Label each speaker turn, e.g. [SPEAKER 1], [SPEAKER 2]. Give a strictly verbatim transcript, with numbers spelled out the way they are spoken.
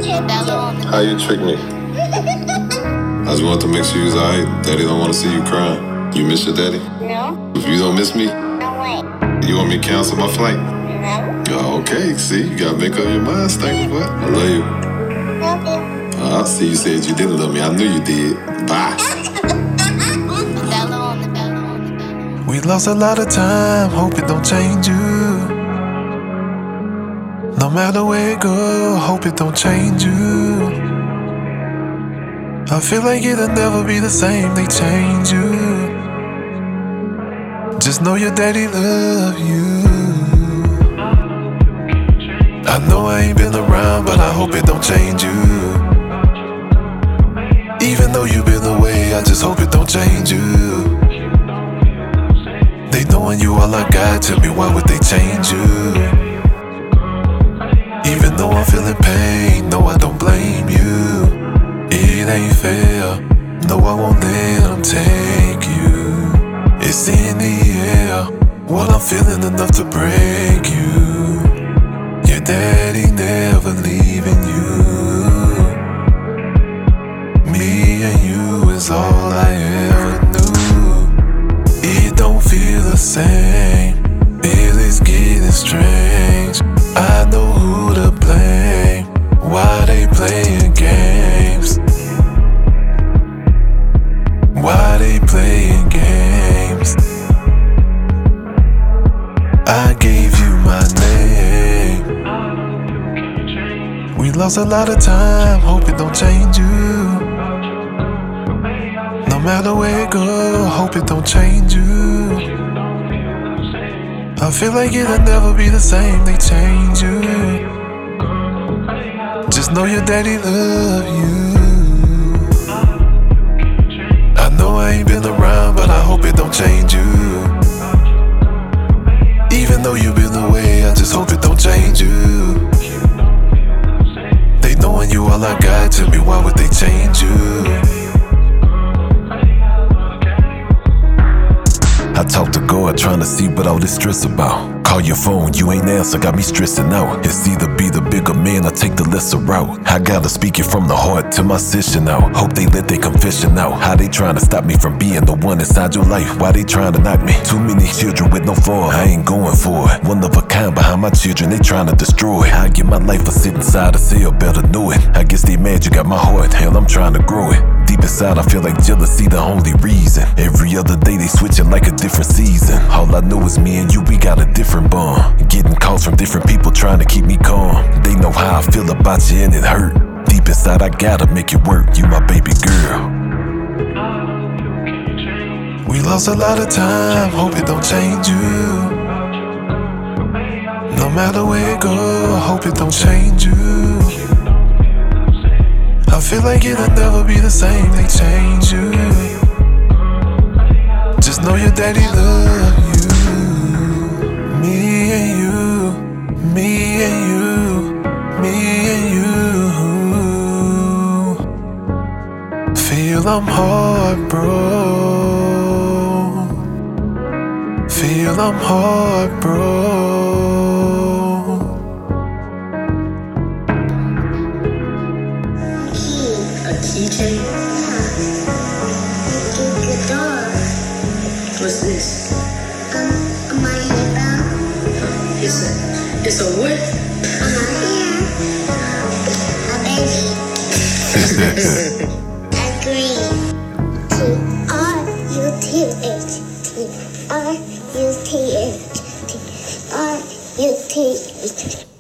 [SPEAKER 1] How you trick me? I just want to make sure you're alright. Daddy don't want to see you crying. You miss your daddy?
[SPEAKER 2] No.
[SPEAKER 1] If you don't miss me,
[SPEAKER 2] No way.
[SPEAKER 1] you want me to cancel my flight?
[SPEAKER 2] No.
[SPEAKER 1] Oh, okay, see, you gotta make up your mind, Stanky boy. I love you.
[SPEAKER 2] Love you.
[SPEAKER 1] Uh, I see you said you didn't love me. I knew you did. Bye.
[SPEAKER 3] We lost a lot of time, hope it don't change you. No matter where it go, hope it don't change you. I feel like it'll never be the same, they change you. Just know your daddy love you. I know I ain't been around, but I hope it don't change you. Even though you've been away, I just hope it don't change you. They knowing you all I got, tell me why would they change you? Even though I'm feeling pain, no I don't blame you. It ain't fair, no I won't let them take you. It's in the air, what I'm feeling enough to break you. Your daddy never leaving you. Me and you is all I ever knew. It don't feel the same, feelings getting strange. I know who to blame, why they playing games. Why they playing games. I gave you my name. We lost a lot of time, hope it don't change you. No matter where it go, hope it don't change you. I feel like it'll never be the same, they change you. Just know your daddy love you. I know I ain't been around, but I hope it don't change you. Even though you've been away, I just hope it don't change you. They knowing you all I got, tell me why would they change you? I talk to God, trying to see what all this stress about. Call your phone, you ain't answer, got me stressing out. It's either be the bigger man or take the lesser route. I gotta speak it from the heart to my session out. Hope they let their confession out. How they trying to stop me from being the one inside your life? Why they trying to knock me? Too many children with no fault, I ain't going for it. One of a kind behind my children, they trying to destroy. I give my life for sit inside a cell, better know it. I guess they mad you got my heart, hell I'm trying to grow it. Deep inside I feel like jealousy the only reason. Every other day they switching like a different season. All I know is me and you, we got a different bond. Getting calls from different people trying to keep me calm. They know how I feel about you and it hurt. Deep inside I gotta make it work, you my baby girl. We lost a lot of time, hope it don't change you. No matter where it go, hope it don't change you. I feel like it'll never be the same, they change you. Just know your daddy love you. Me and you, me and you, me and you. Feel I'm heartbroken. Feel I'm heartbroken.
[SPEAKER 4] Keychain?
[SPEAKER 2] Guitar.
[SPEAKER 4] What's this?
[SPEAKER 2] Um, my hair.
[SPEAKER 4] It's a, it's a what?
[SPEAKER 2] I'm a baby. Agree. T R U T H T R U T H T R U T H